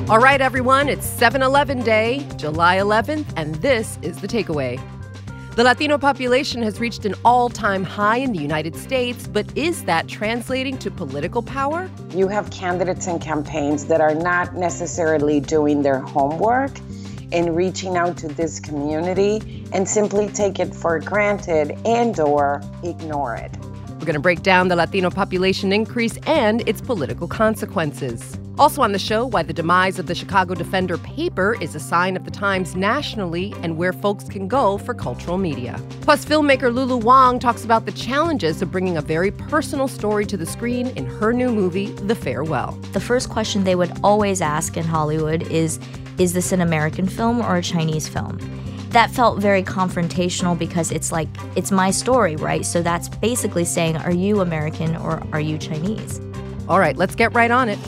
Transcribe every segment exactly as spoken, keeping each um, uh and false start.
All right, everyone, it's seven eleven Day, July eleventh, and this is The Takeaway. The Latino population has reached an all-time high in the United States, but is that translating to political power? You have candidates and campaigns that are not necessarily doing their homework and reaching out to this community and simply take it for granted and or ignore it. We're going to break down the Latino population increase and its political consequences. Also on the show, why the demise of the Chicago Defender paper is a sign of the times nationally and where folks can go for cultural media. Plus, filmmaker Lulu Wang talks about the challenges of bringing a very personal story to the screen in her new movie, The Farewell. The first question they would always ask in Hollywood is, is this an American film or a Chinese film? That felt very confrontational because it's like, it's my story, right? So that's basically saying, are you American or are you Chinese? All right, let's get right on it.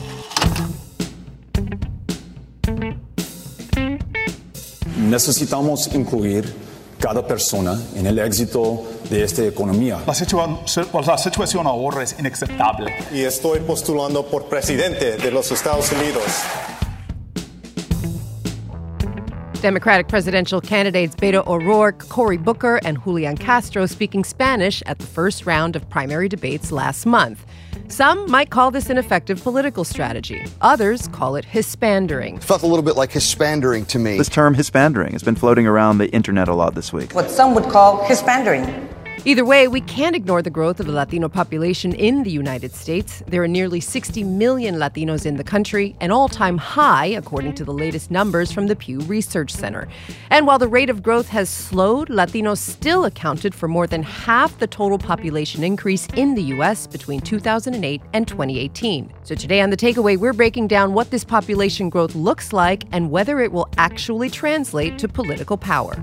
Necesitamos incluir cada persona en el éxito de esta economía. La, situa la situación ahora es inaceptable. Y estoy postulando por presidente de los Estados Unidos. Democratic presidential candidates Beto O'Rourke, Cory Booker, and Julian Castro speaking Spanish at the first round of primary debates last month. Some might call this an effective political strategy. Others call it hispandering. It felt a little bit like hispandering to me. This term hispandering has been floating around the internet a lot this week. What some would call hispandering. Either way, we can't ignore the growth of the Latino population in the United States. There are nearly sixty million Latinos in the country, an all-time high, according to the latest numbers from the Pew Research Center. And while the rate of growth has slowed, Latinos still accounted for more than half the total population increase in the U S between two thousand eight and twenty eighteen. So today on The Takeaway, we're breaking down what this population growth looks like and whether it will actually translate to political power.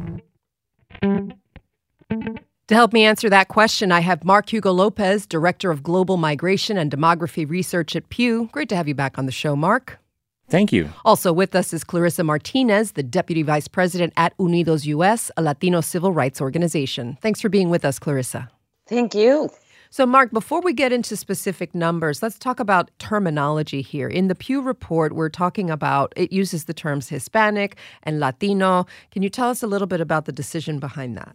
To help me answer that question, I have Mark Hugo Lopez, Director of Global Migration and Demography Research at Pew. Great to have you back on the show, Mark. Thank you. Also with us is Clarissa Martinez, the Deputy Vice President at Unidos U S, a Latino civil rights organization. Thanks for being with us, Clarissa. Thank you. So, Mark, before we get into specific numbers, let's talk about terminology here. In the Pew report, we're talking about, it uses the terms Hispanic and Latino. Can you tell us a little bit about the decision behind that?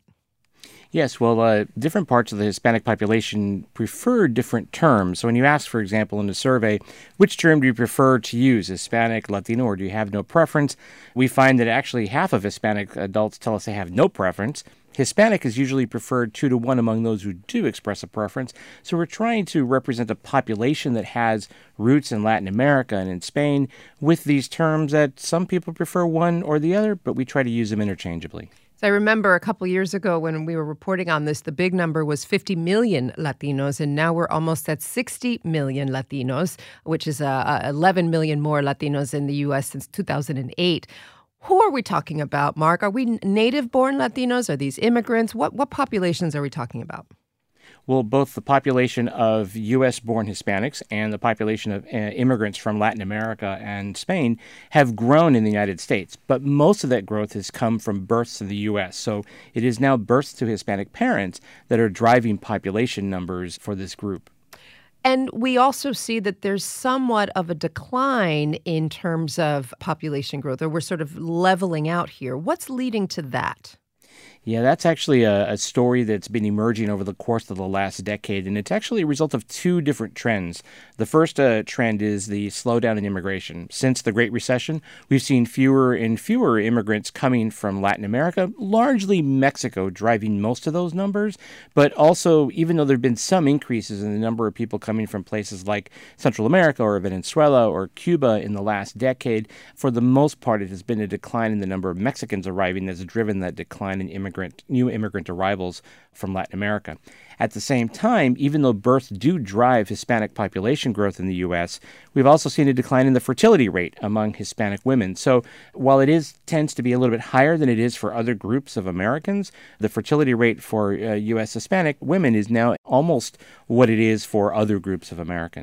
Yes, well, uh, different parts of the Hispanic population prefer different terms. So when you ask, for example, in the survey, which term do you prefer to use, Hispanic, Latino, or do you have no preference? We find that actually half of Hispanic adults tell us they have no preference. Hispanic is usually preferred two to one among those who do express a preference. So we're trying to represent a population that has roots in Latin America and in Spain with these terms that some people prefer one or the other, but we try to use them interchangeably. So I remember a couple years ago when we were reporting on this, the big number was fifty million Latinos, and now we're almost at sixty million Latinos, which is uh, eleven million more Latinos in the U S since two thousand eight. Who are we talking about, Mark? Are we native-born Latinos? Are these immigrants? What what populations are we talking about? Well, both the population of U S-born Hispanics and the population of uh, immigrants from Latin America and Spain have grown in the United States, but most of that growth has come from births in the U S. So it is now births to Hispanic parents that are driving population numbers for this group. And we also see that there's somewhat of a decline in terms of population growth, or we're sort of leveling out here. What's leading to that? Yeah, that's actually a, a story that's been emerging over the course of the last decade, and it's actually a result of two different trends. The first uh, trend is the slowdown in immigration. Since the Great Recession, we've seen fewer and fewer immigrants coming from Latin America, largely Mexico driving most of those numbers, but also, even though there have been some increases in the number of people coming from places like Central America or Venezuela or Cuba in the last decade, for the most part, it has been a decline in the number of Mexicans arriving that's driven that decline in immigration. New immigrant arrivals from Latin America. At the same time, even though births do drive Hispanic population growth in the U S, we've also seen a decline in the fertility rate among Hispanic women. So while it is tends to be a little bit higher than it is for other groups of Americans, the fertility rate for uh, U S Hispanic women is now almost what it is for other groups of Americans.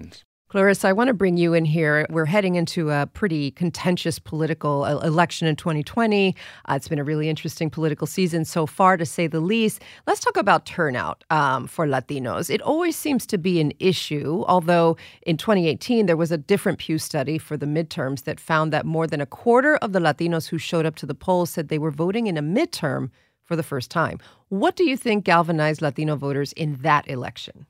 Clarissa, I want to bring you in here. We're heading into a pretty contentious political election in twenty twenty. Uh, it's been a really interesting political season so far, to say the least. Let's talk about turnout um, for Latinos. It always seems to be an issue, although in twenty eighteen, there was a different Pew study for the midterms that found that more than a quarter of the Latinos who showed up to the polls said they were voting in a midterm for the first time. What do you think galvanized Latino voters in that election?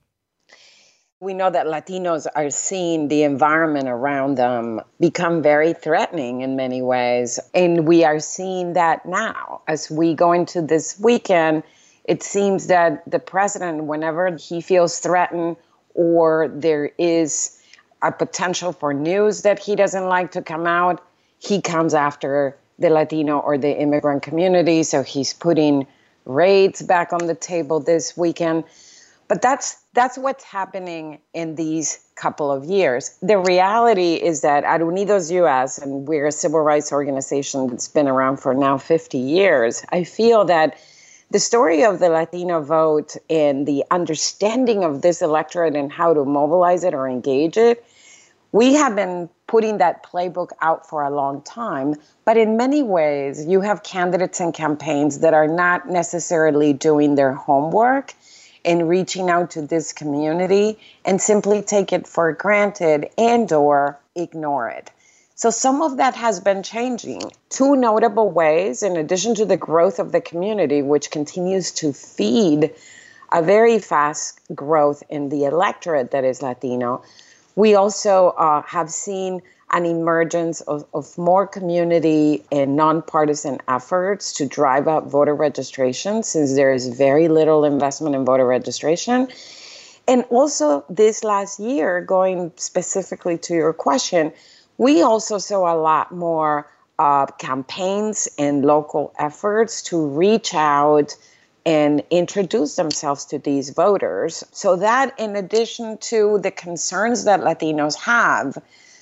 We know that Latinos are seeing the environment around them become very threatening in many ways. And we are seeing that now. As we go into this weekend, it seems that the president, whenever he feels threatened or there is a potential for news that he doesn't like to come out, he comes after the Latino or the immigrant community. So he's putting raids back on the table this weekend. But that's that's what's happening in these couple of years. The reality is that at Unidos U S, and we're a civil rights organization that's been around for now fifty years, I feel that the story of the Latino vote and the understanding of this electorate and how to mobilize it or engage it, we have been putting that playbook out for a long time. But in many ways, you have candidates and campaigns that are not necessarily doing their homework in reaching out to this community and simply take it for granted and or ignore it. So some of that has been changing. Two notable ways, in addition to the growth of the community, which continues to feed a very fast growth in the electorate that is Latino, we also uh, have seen an emergence of, of more community and nonpartisan efforts to drive up voter registration, since there is very little investment in voter registration. And also this last year, going specifically to your question, we also saw a lot more uh, campaigns and local efforts to reach out and introduce themselves to these voters. So that, in addition to the concerns that Latinos have,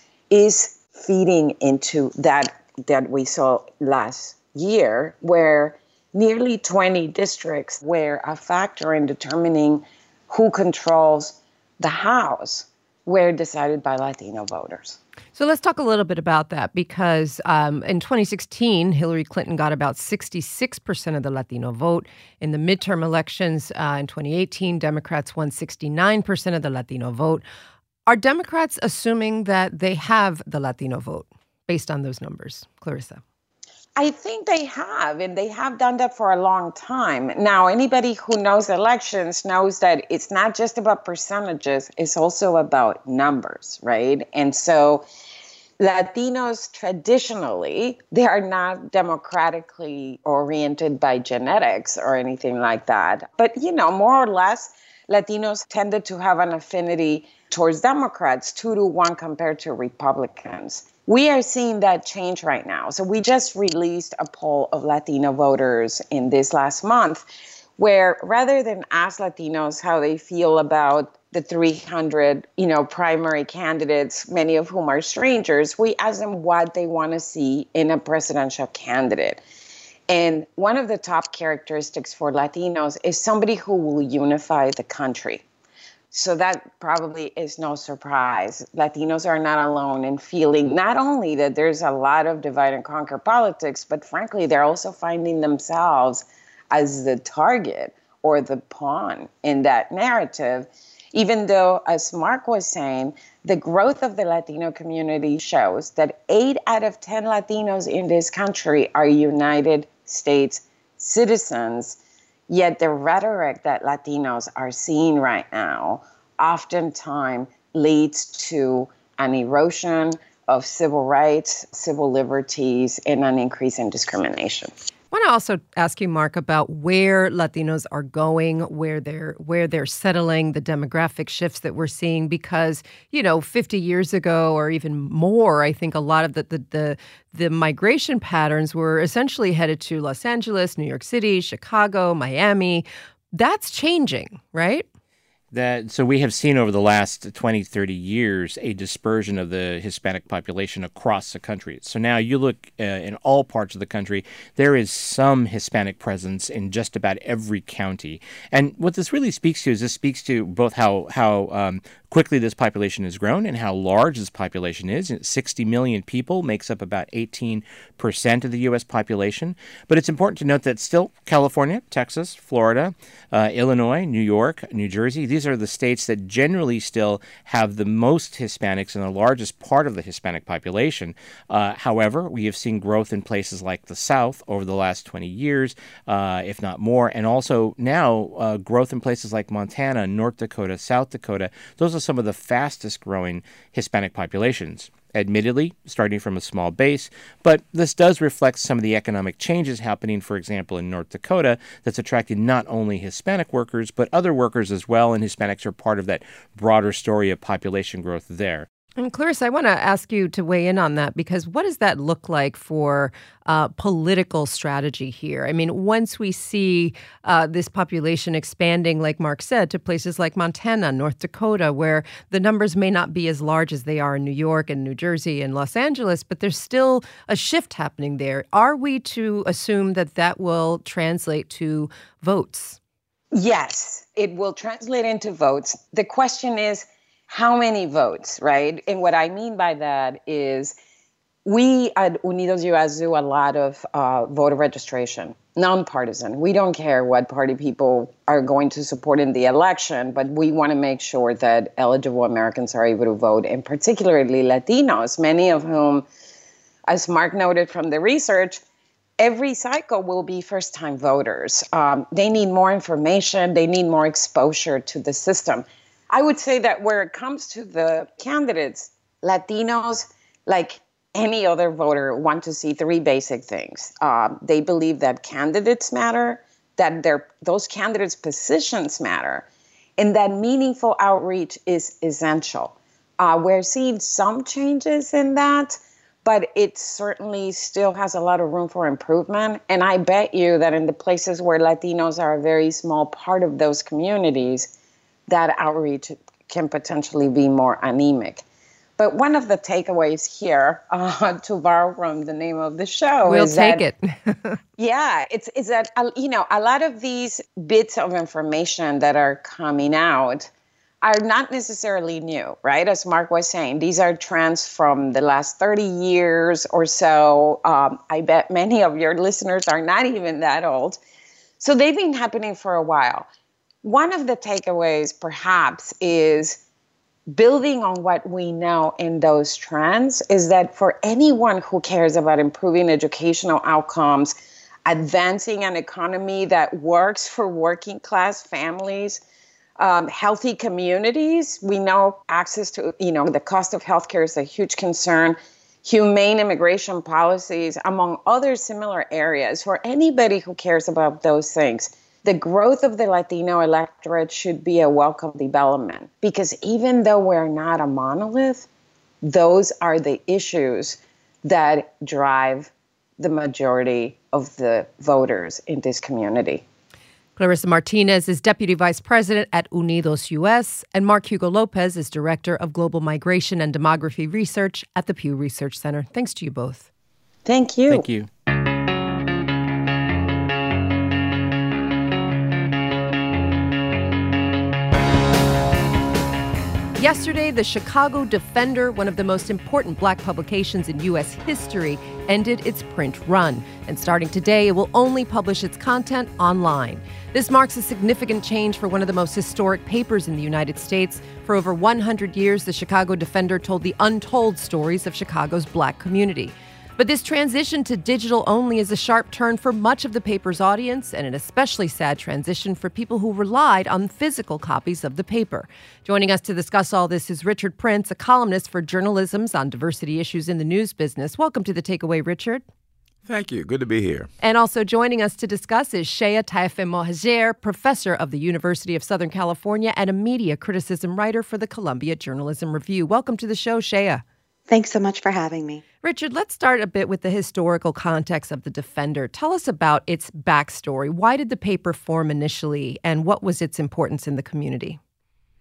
is feeding into that that we saw last year, where nearly twenty districts were a factor in determining who controls the House were decided by Latino voters. So let's talk a little bit about that, because um, in twenty sixteen, Hillary Clinton got about sixty-six percent of the Latino vote. In the midterm elections uh, in twenty eighteen, Democrats won sixty-nine percent of the Latino vote. Are Democrats assuming that they have the Latino vote based on those numbers? Clarissa. I think they have, and they have done that for a long time. Now, anybody who knows elections knows that it's not just about percentages, it's also about numbers, right? And so Latinos traditionally, they are not democratically oriented by genetics or anything like that. But, you know, more or less, Latinos tended to have an affinity towards Democrats, two to one compared to Republicans. We are seeing that change right now. So we just released a poll of Latino voters in this last month, where rather than ask Latinos how they feel about the three hundred, you know, primary candidates, many of whom are strangers, we ask them what they want to see in a presidential candidate. And one of the top characteristics for Latinos is somebody who will unify the country. So that probably is no surprise. Latinos are not alone in feeling not only that there's a lot of divide and conquer politics, but frankly, they're also finding themselves as the target or the pawn in that narrative. Even though, as Mark was saying, the growth of the Latino community shows that eight out of ten Latinos in this country are United States citizens. Yet the rhetoric that Latinos are seeing right now oftentimes leads to an erosion of civil rights, civil liberties, and an increase in discrimination. I want to also ask you, Mark, about where Latinos are going, where they're where they're settling, the demographic shifts that we're seeing. Because, you know, fifty years ago or even more, I think a lot of the the the, the migration patterns were essentially headed to Los Angeles, New York City, Chicago, Miami. That's changing, right? That so we have seen over the last twenty, thirty years a dispersion of the Hispanic population across the country. So now you look uh, in all parts of the country, there is some Hispanic presence in just about every county. And what this really speaks to is this speaks to both how how um, quickly this population has grown and how large this population is. sixty million people makes up about eighteen percent of the U S population. But it's important to note that still California, Texas, Florida, uh, Illinois, New York, New Jersey, these are the states that generally still have the most Hispanics and the largest part of the Hispanic population. Uh, however, we have seen growth in places like the South over the last twenty years, uh, if not more, and also now uh, growth in places like Montana, North Dakota, South Dakota. Those are some of the fastest growing Hispanic populations. Admittedly, starting from a small base, but this does reflect some of the economic changes happening, for example, in North Dakota, that's attracting not only Hispanic workers, but other workers as well, and Hispanics are part of that broader story of population growth there. And Clarissa, I want to ask you to weigh in on that, because what does that look like for uh, political strategy here? I mean, once we see uh, this population expanding, like Mark said, to places like Montana, North Dakota, where the numbers may not be as large as they are in New York and New Jersey and Los Angeles, but there's still a shift happening there. Are we to assume that that will translate to votes? Yes, it will translate into votes. The question is, how many votes, right? And what I mean by that is we at Unidos U S do a lot of uh, voter registration, nonpartisan. We don't care what party people are going to support in the election, but we want to make sure that eligible Americans are able to vote, and particularly Latinos, many of whom, as Mark noted from the research, every cycle will be first-time voters. Um, they need more information. They need more exposure to the system. I would say that where it comes to the candidates, Latinos, like any other voter, want to see three basic things. Uh, they believe that candidates matter, that their those candidates' positions matter, and that meaningful outreach is essential. Uh, we're seeing some changes in that, but it certainly still has a lot of room for improvement. And I bet you that in the places where Latinos are a very small part of those communities, that outreach can potentially be more anemic. But one of the takeaways here, uh, to borrow from the name of the show, we'll is take that, it. yeah, it's is that uh, you know a lot of these bits of information that are coming out are not necessarily new, right? As Mark was saying, these are trends from the last thirty years or so. Um, I bet many of your listeners are not even that old, so they've been happening for a while. One of the takeaways, perhaps, is building on what we know in those trends is that for anyone who cares about improving educational outcomes, advancing an economy that works for working class families, um, healthy communities, we know access to, you know, the cost of healthcare is a huge concern, humane immigration policies, among other similar areas. For anybody who cares about those things, the growth of the Latino electorate should be a welcome development, because even though we're not a monolith, those are the issues that drive the majority of the voters in this community. Clarissa Martinez is Deputy Vice President at Unidos U S, and Mark Hugo Lopez is Director of Global Migration and Demography Research at the Pew Research Center. Thanks to you both. Thank you. Thank you. Yesterday, the Chicago Defender, one of the most important black publications in U S history, ended its print run. And starting today, it will only publish its content online. This marks a significant change for one of the most historic papers in the United States. For over one hundred years, the Chicago Defender told the untold stories of Chicago's black community. But this transition to digital only is a sharp turn for much of the paper's audience, and an especially sad transition for people who relied on physical copies of the paper. Joining us to discuss all this is Richard Prince, a columnist for Journalisms on diversity issues in the news business. Welcome to The Takeaway, Richard. Thank you. Good to be here. And also joining us to discuss is Shea Taifé-Mohajer, professor of the University of Southern California and a media criticism writer for the Columbia Journalism Review. Welcome to the show, Shea. Thanks so much for having me. Richard, let's start a bit with the historical context of the Defender. Tell us about its backstory. Why did the paper form initially, and what was its importance in the community?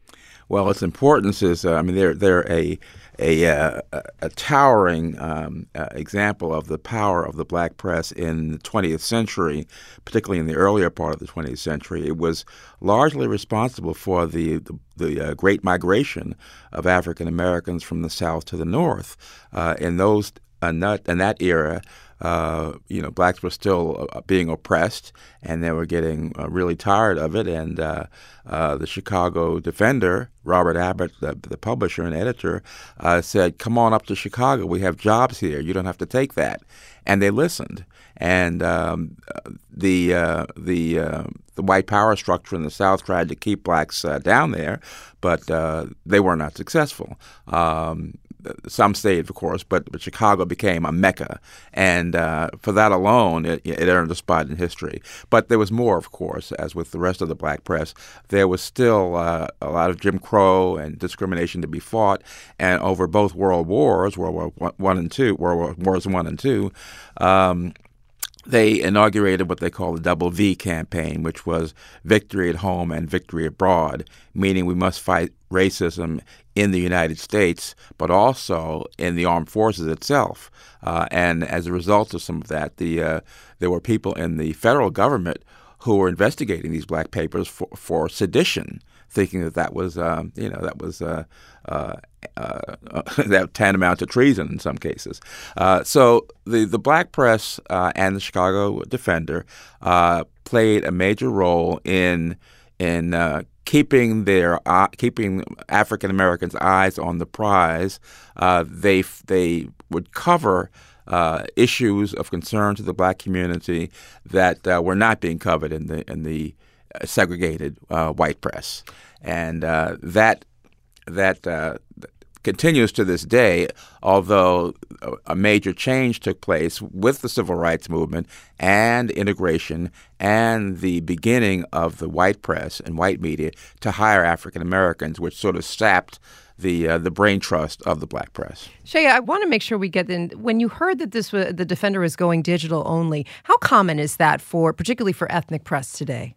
Well, its importance is, uh, I mean, they're they're a a, uh, a towering um, uh, example of the power of the black press in the twentieth century, particularly in the earlier part of the twentieth century. It was largely responsible for the the, the uh, Great Migration of African Americans from the South to the North. Uh, in those uh, not, in that era, Uh, you know, blacks were still uh, being oppressed, and they were getting uh, really tired of it. And uh, uh, the Chicago Defender, Robert Abbott, the, the publisher and editor, uh, said, "Come on up to Chicago. We have jobs here. You don't have to take that." And they listened. And um, the uh, the uh, the white power structure in the South tried to keep blacks uh, down there, but uh, they were not successful. Um, Some stayed, of course, but, but Chicago became a mecca, and uh, for that alone, it, it earned a spot in history. But there was more, of course, as with the rest of the black press. There was still uh, a lot of Jim Crow and discrimination to be fought, and over both World Wars, World War One and Two, World Wars One and Two. Um, They inaugurated what they call the Double V campaign, which was victory at home and victory abroad, meaning we must fight racism in the United States, but also in the armed forces itself. Uh, and as a result of some of that, the uh, there were people in the federal government who were investigating these black papers for, for sedition, thinking that that was, um, you know, that was uh, uh, uh, that tantamount to treason in some cases. Uh, so the the black press uh, and the Chicago Defender uh, played a major role in in uh, keeping their uh, keeping African Americans' eyes on the prize. Uh, they they would cover Uh, issues of concern to the black community that uh, were not being covered in the in the segregated uh, white press, and uh, that that uh, continues to this day. Although a major change took place with the civil rights movement and integration and the beginning of the white press and white media to hire African Americans, which sort of sapped the uh, the brain trust of the black press. Shea, I want to make sure we get in. When you heard that this was, the Defender was going digital only, how common is that for, particularly for ethnic press today?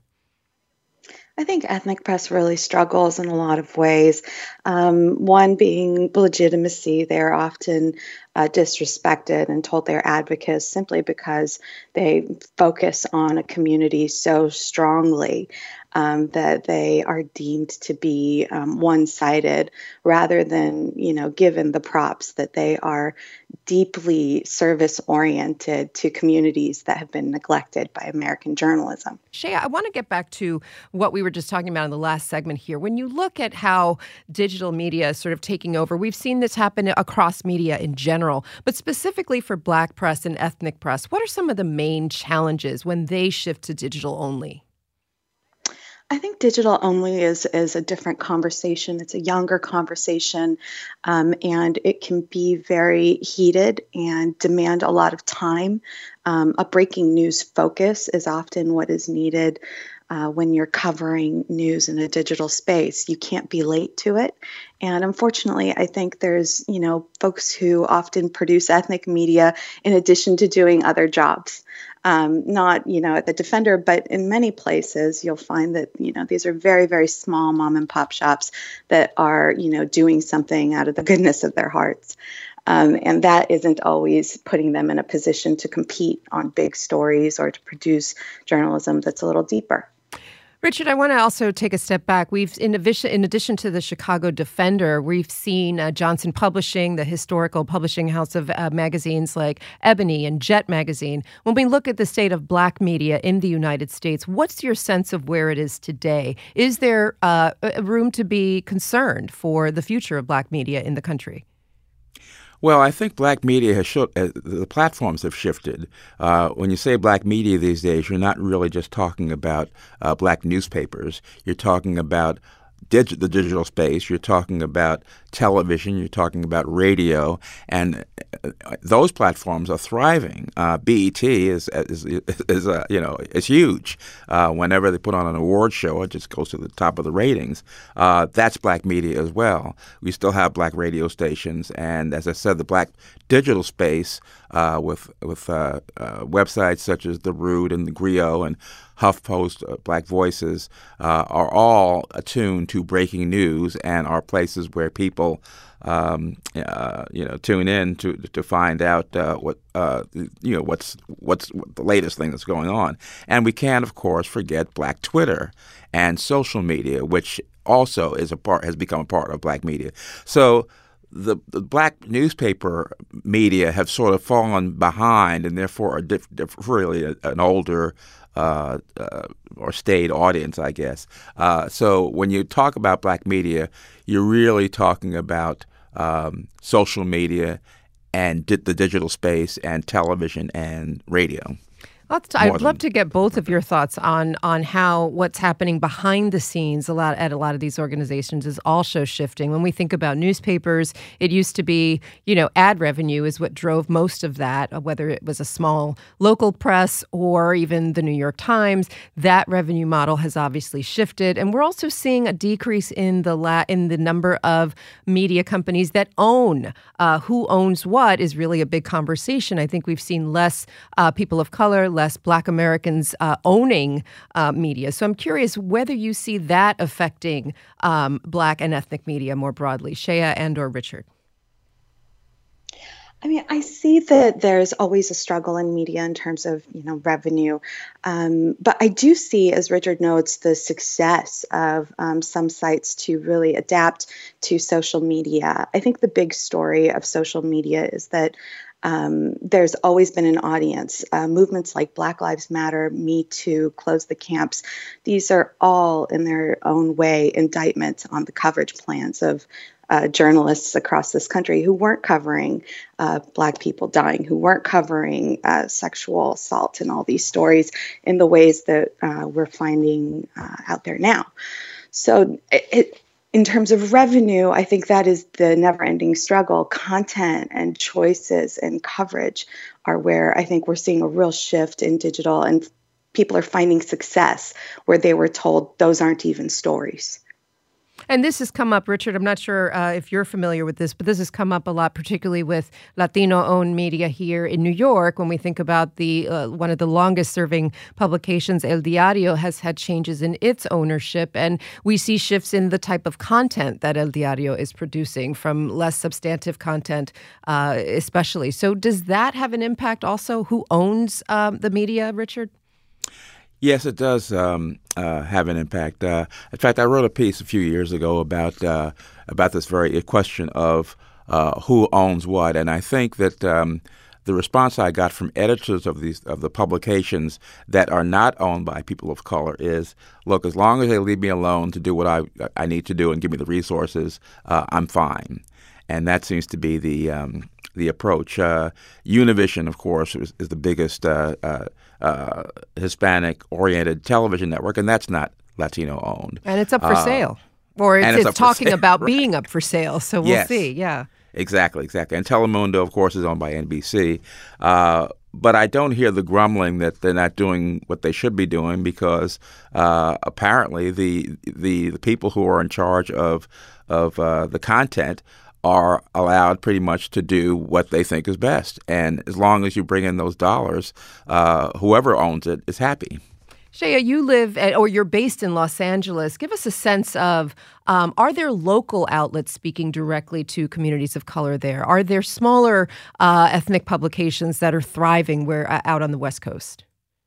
I think ethnic press really struggles in a lot of ways. Um, one being legitimacy. They're often uh, disrespected and told they're advocates simply because they focus on a community so strongly um, that they are deemed to be um, one-sided rather than, you know, given the props that they are deeply service-oriented to communities that have been neglected by American journalism. Shea, I want to get back to what we were just talking about in the last segment here. When you look at how digital media is sort of taking over, we've seen this happen across media in general, but specifically for black press and ethnic press, what are some of the main challenges when they shift to digital only? I think digital only is is a different conversation. It's a younger conversation, um, and it can be very heated and demand a lot of time. Um, a breaking news focus is often what is needed uh, when you're covering news in a digital space. You can't be late to it. And unfortunately, I think there's, you know, folks who often produce ethnic media in addition to doing other jobs. Um, not, you know, at the Defender, but in many places, you'll find that, you know, these are very, very small mom and pop shops that are, you know, doing something out of the goodness of their hearts. Um, and that isn't always putting them in a position to compete on big stories or to produce journalism that's a little deeper. Richard, I want to also take a step back. We've, in addition, in addition to the Chicago Defender, we've seen uh, Johnson Publishing, the historical publishing house of uh, magazines like Ebony and Jet Magazine. When we look at the state of black media in the United States, what's your sense of where it is today? Is there uh, room to be concerned for the future of black media in the country? Well, I think black media has showed, uh, the platforms have shifted. Uh, when you say black media these days, you're not really just talking about uh, black newspapers. You're talking about dig- the digital space. You're talking about television. You're talking about radio, and uh, those platforms are thriving. Uh, B E T is is is uh, you know is huge. Uh, whenever they put on an award show, it just goes to the top of the ratings. Uh, that's black media as well. We still have black radio stations, and as I said, the black digital space uh, with with uh, uh, websites such as The Root and the Griot and HuffPost, uh, Black Voices, uh, are all attuned to breaking news and are places where people um, uh, you know tune in to to find out uh, what uh, you know what's what's the latest thing that's going on. And we can't, of course, forget Black Twitter and social media, which also is a part has become a part of Black media. So the, the Black newspaper media have sort of fallen behind, and therefore are diff, diff, really a, an older uh, uh, or staid audience, I guess. Uh, so when you talk about Black media, you're really talking about um, social media and di- the digital space and television and radio. Let's, I'd love to get both of your thoughts on on how what's happening behind the scenes a lot at a lot of these organizations is also shifting. When we think about newspapers, it used to be, you know, ad revenue is what drove most of that, whether it was a small local press or even the New York Times. That revenue model has obviously shifted, and we're also seeing a decrease in the la- in the number of media companies that own. Uh, who owns what is really a big conversation. I think we've seen less uh, people of color, less less Black Americans uh, owning uh, media. So I'm curious whether you see that affecting um, Black and ethnic media more broadly. Shea and or Richard. I mean, I see that there's always a struggle in media in terms of, you know, revenue. Um, but I do see, as Richard notes, the success of um, some sites to really adapt to social media. I think the big story of social media is that Um, there's always been an audience. Uh, movements like Black Lives Matter, Me Too, Close the Camps, these are all in their own way indictments on the coverage plans of uh, journalists across this country who weren't covering uh, Black people dying, who weren't covering uh, sexual assault and all these stories in the ways that uh, we're finding uh, out there now. So it, it in terms of revenue, I think that is the never-ending struggle. Content and choices and coverage are where I think we're seeing a real shift in digital, and people are finding success where they were told those aren't even stories. And this has come up, Richard, I'm not sure uh, if you're familiar with this, but this has come up a lot, particularly with Latino-owned media here in New York. When we think about the uh, one of the longest-serving publications, El Diario, has had changes in its ownership, and we see shifts in the type of content that El Diario is producing, from less substantive content uh, especially. So does that have an impact also? Who owns um, the media, Richard? Yes, it does um, uh, have an impact. Uh, in fact, I wrote a piece a few years ago about uh, about this very question of uh, who owns what, and I think that um, the response I got from editors of these of the publications that are not owned by people of color is, look, as long as they leave me alone to do what I I need to do and give me the resources, uh, I'm fine. And that seems to be the um, the approach. Uh, Univision, of course, is, is the biggest uh, uh, uh, Hispanic-oriented television network, and that's not Latino-owned. And it's up for uh, sale. Or it's, it's, it's talking sale, about right. being up for sale, so we'll yes. see, yeah. Exactly, exactly. And Telemundo, of course, is owned by N B C. Uh, but I don't hear the grumbling that they're not doing what they should be doing, because uh, apparently the, the the people who are in charge of, of uh, the content are allowed pretty much to do what they think is best. And as long as you bring in those dollars, uh, whoever owns it is happy. Shea, you live at, or you're based in Los Angeles. Give us a sense of, um, are there local outlets speaking directly to communities of color there? Are there smaller uh, ethnic publications that are thriving where uh, out on the West Coast?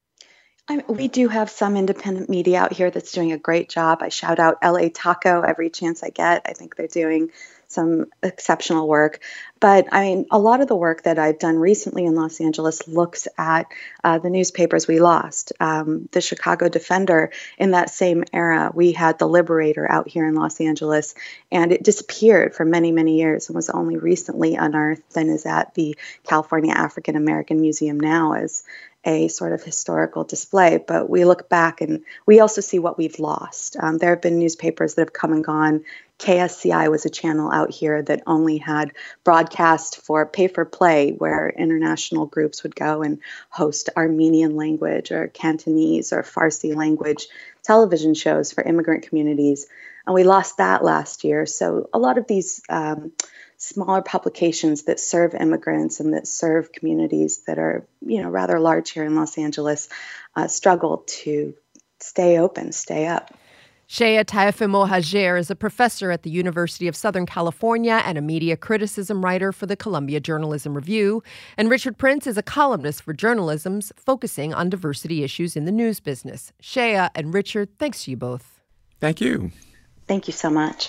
I mean, we do have some independent media out here that's doing a great job. I shout out L A Taco every chance I get. I think they're doing some exceptional work. But I mean, a lot of the work that I've done recently in Los Angeles looks at uh, the newspapers we lost. Um, the Chicago Defender, in that same era, we had the Liberator out here in Los Angeles, and it disappeared for many, many years and was only recently unearthed and is at the California African American Museum now as a sort of historical display. But we look back and we also see what we've lost. Um, there have been newspapers that have come and gone. K S C I was a channel out here that only had broadcast for pay for play, where international groups would go and host Armenian language or Cantonese or Farsi language television shows for immigrant communities. And we lost that last year. So a lot of these um, smaller publications that serve immigrants and that serve communities that are, you know, rather large here in Los Angeles, uh, struggle to stay open, stay up. Shea Taifimo Hajer is a professor at the University of Southern California and a media criticism writer for the Columbia Journalism Review. And Richard Prince is a columnist for Journalism's, focusing on diversity issues in the news business. Shea and Richard, thanks to you both. Thank you. Thank you so much.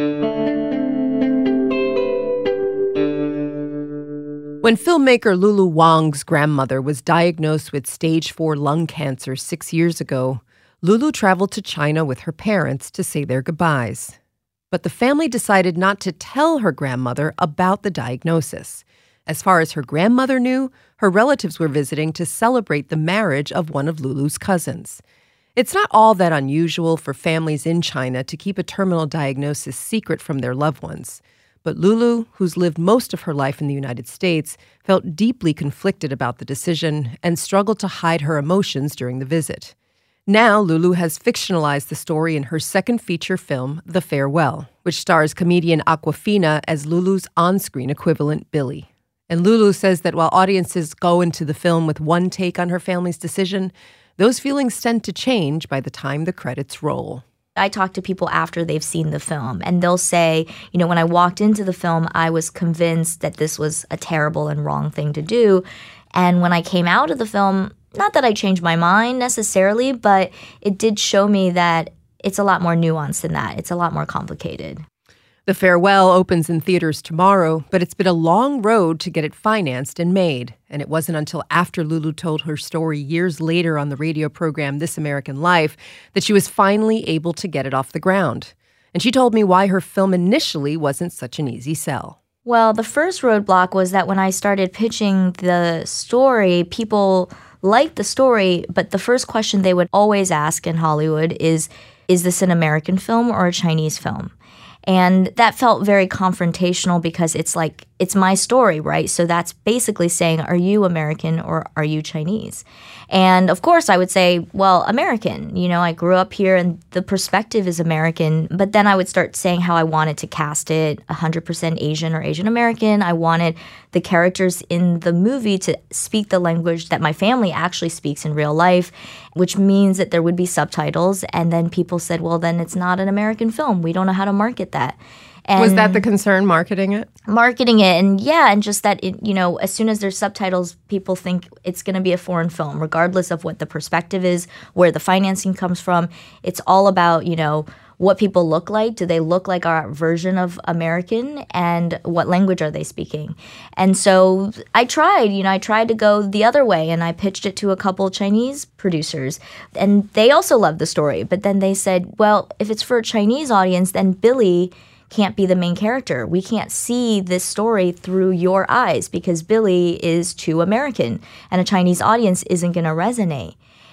When filmmaker Lulu Wang's grandmother was diagnosed with stage four lung cancer six years ago, Lulu traveled to China with her parents to say their goodbyes. But the family decided not to tell her grandmother about the diagnosis. As far as her grandmother knew, her relatives were visiting to celebrate the marriage of one of Lulu's cousins. It's not all that unusual for families in China to keep a terminal diagnosis secret from their loved ones. But Lulu, who's lived most of her life in the United States, felt deeply conflicted about the decision and struggled to hide her emotions during the visit. Now, Lulu has fictionalized the story in her second feature film, The Farewell, which stars comedian Awkwafina as Lulu's on-screen equivalent, Billy. And Lulu says that while audiences go into the film with one take on her family's decision, those feelings tend to change by the time the credits roll. I talk to people after they've seen the film, and they'll say, you know, when I walked into the film, I was convinced that this was a terrible and wrong thing to do. And when I came out of the film, not that I changed my mind necessarily, but it did show me that it's a lot more nuanced than that. It's a lot more complicated. The Farewell opens in theaters tomorrow, but it's been a long road to get it financed and made. And it wasn't until after Lulu told her story years later on the radio program This American Life that she was finally able to get it off the ground. And she told me why her film initially wasn't such an easy sell. Well, the first roadblock was that when I started pitching the story, people liked the story, but the first question they would always ask in Hollywood is, is this an American film or a Chinese film? And that felt very confrontational because it's like, it's my story, right? So that's basically saying, are you American or are you Chinese? And of course, I would say, well, American. You know, I grew up here and the perspective is American. But then I would start saying how I wanted to cast it one hundred percent Asian or Asian American. I wanted the characters in the movie to speak the language that my family actually speaks in real life, which means that there would be subtitles. And then people said, well, then it's not an American film. We don't know how to market that. And was that the concern, marketing it? Marketing it, and yeah, and just that, it, you know, as soon as there's subtitles, people think it's going to be a foreign film, regardless of what the perspective is, where the financing comes from. It's all about, you know, what people look like. Do they look like our version of American? And what language are they speaking? And so I tried, you know, I tried to go the other way, and I pitched it to a couple Chinese producers, and they also loved the story. But then they said, well, if it's for a Chinese audience, then Billy can't be the main character. We can't see this story through your eyes because Billy is too American and a Chinese audience isn't going to resonate.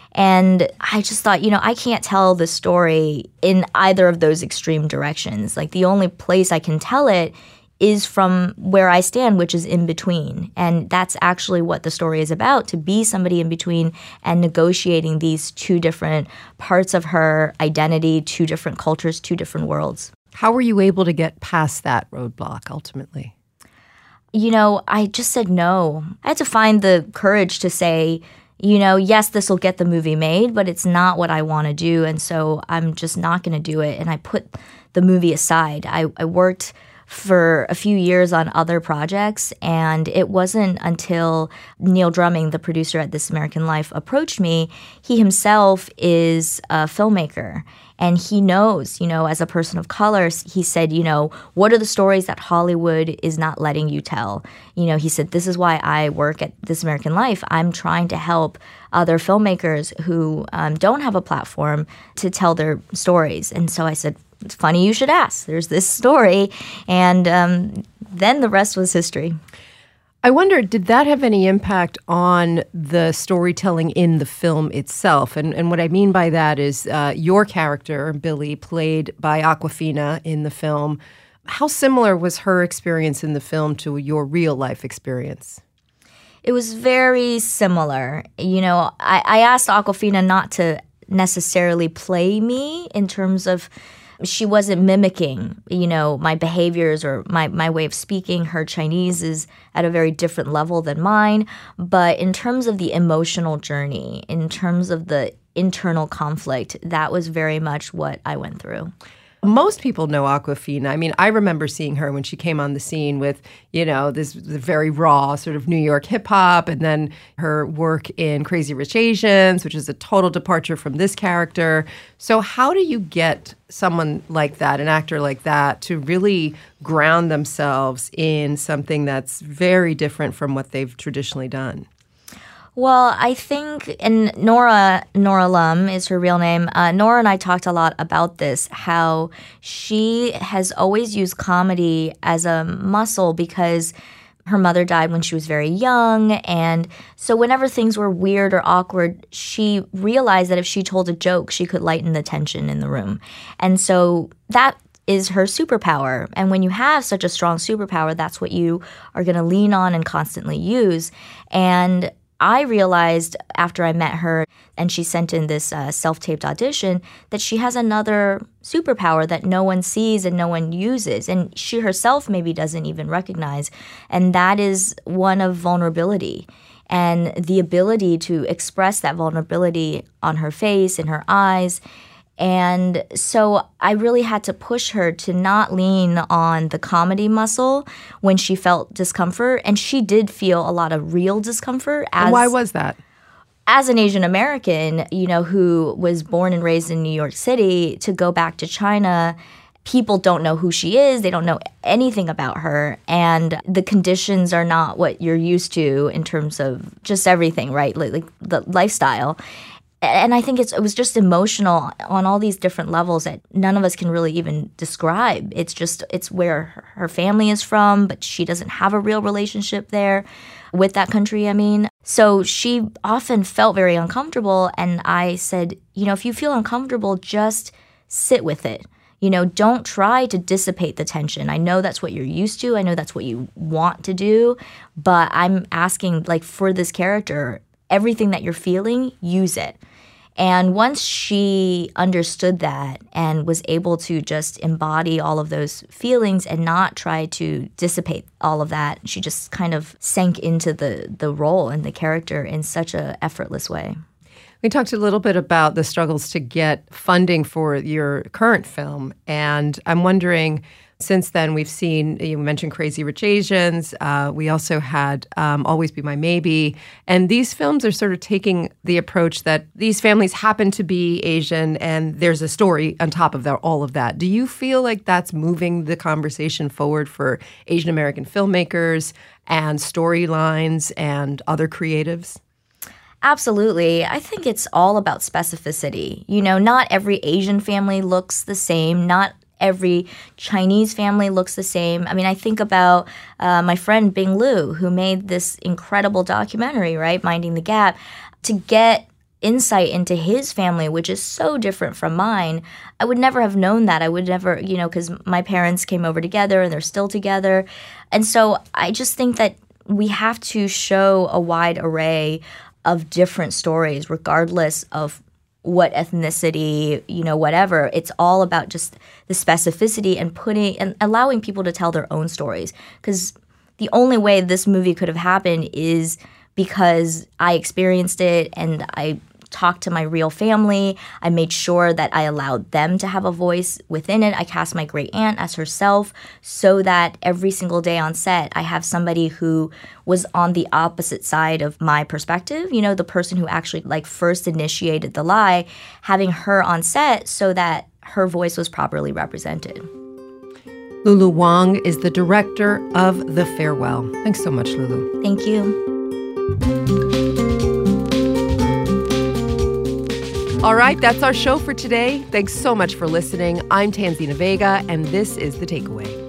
And I just thought, you know, I can't tell the story in either of those extreme directions. Like, the only place I can tell it is from where I stand, which is in between. And that's actually what the story is about, to be somebody in between and negotiating these two different parts of her identity, two different cultures, two different worlds. How were you able to get past that roadblock ultimately? You know, I just said no. I had to find the courage to say, you know, yes, this will get the movie made, but it's not what I want to do. And so I'm just not going to do it. And I put the movie aside. I, I worked for a few years on other projects, and it wasn't until Neil Drumming, the producer at This American Life, approached me. He himself is a filmmaker, and he knows, you know, as a person of color, he said, you know, what are the stories that Hollywood is not letting you tell? You know, he said, this is why I work at This American Life. I'm trying to help other filmmakers who um, don't have a platform to tell their stories. And so I said, it's funny you should ask. There's this story. And um, then the rest was history. I wonder, did that have any impact on the storytelling in the film itself? And, and what I mean by that is uh, your character, Billy, played by Awkwafina in the film. How similar was her experience in the film to your real life experience? It was very similar. You know, I, I asked Awkwafina not to necessarily play me in terms of She wasn't mimicking, you know, my behaviors or my, my way of speaking. Her Chinese is at a very different level than mine. But in terms of the emotional journey, in terms of the internal conflict, that was very much what I went through. Most people know Awkwafina. I mean, I remember seeing her when she came on the scene with, you know, this very raw sort of New York hip hop, and then her work in Crazy Rich Asians, which is a total departure from this character. So how do you get someone like that, an actor like that, to really ground themselves in something that's very different from what they've traditionally done? Well, I think, and Nora, Nora Lum is her real name. Uh, Nora and I talked a lot about this, how she has always used comedy as a muscle because her mother died when she was very young. And so whenever things were weird or awkward, she realized that if she told a joke, she could lighten the tension in the room. And so that is her superpower. And when you have such a strong superpower, that's what you are going to lean on and constantly use. And I realized after I met her and she sent in this uh, self-taped audition that she has another superpower that no one sees and no one uses, and she herself maybe doesn't even recognize, and that is one of vulnerability and the ability to express that vulnerability on her face, in her eyes. And so I really had to push her to not lean on the comedy muscle when she felt discomfort. And she did feel a lot of real discomfort. As, and why was that? As an Asian American, you know, who was born and raised in New York City, to go back to China, people don't know who she is. They don't know anything about her. And the conditions are not what you're used to in terms of just everything, right? Like, like the lifestyle. And I think it's, it was just emotional on all these different levels that none of us can really even describe. It's just, it's where her family is from, but she doesn't have a real relationship there with that country, I mean. So she often felt very uncomfortable. And I said, you know, if you feel uncomfortable, just sit with it. You know, don't try to dissipate the tension. I know that's what you're used to. I know that's what you want to do. But I'm asking, like, for this character, everything that you're feeling, use it. And once she understood that and was able to just embody all of those feelings and not try to dissipate all of that, she just kind of sank into the, the role and the character in such an effortless way. We talked a little bit about the struggles to get funding for your current film. And I'm wondering, since then, we've seen, you mentioned Crazy Rich Asians. Uh, we also had um, Always Be My Maybe. And these films are sort of taking the approach that these families happen to be Asian and there's a story on top of that, all of that. Do you feel like that's moving the conversation forward for Asian American filmmakers and storylines and other creatives? Absolutely. I think it's all about specificity. You know, not every Asian family looks the same. Not every Chinese family looks the same. I mean, I think about uh, my friend Bing Liu, who made this incredible documentary, right, Minding the Gap, to get insight into his family, which is so different from mine. I would never have known that. I would never, you know, because my parents came over together and they're still together. And so I just think that we have to show a wide array of different stories, regardless of what ethnicity, you know, whatever. It's all about just the specificity and putting and allowing people to tell their own stories. Because the only way this movie could have happened is because I experienced it and I talked to my real family. I made sure that I allowed them to have a voice within it. I cast my great aunt as herself so that every single day on set, I have somebody who was on the opposite side of my perspective. You know, the person who actually like first initiated the lie, having her on set so that her voice was properly represented. Lulu Wang is the director of The Farewell. Thanks so much, Lulu. Thank you. All right, that's our show for today. Thanks so much for listening. I'm Tanzina Vega, and this is The Takeaway.